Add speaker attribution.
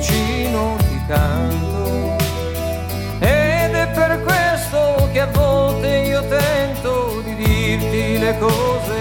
Speaker 1: vicino ti canto, ed è per questo che a volte io tento di dirti le cose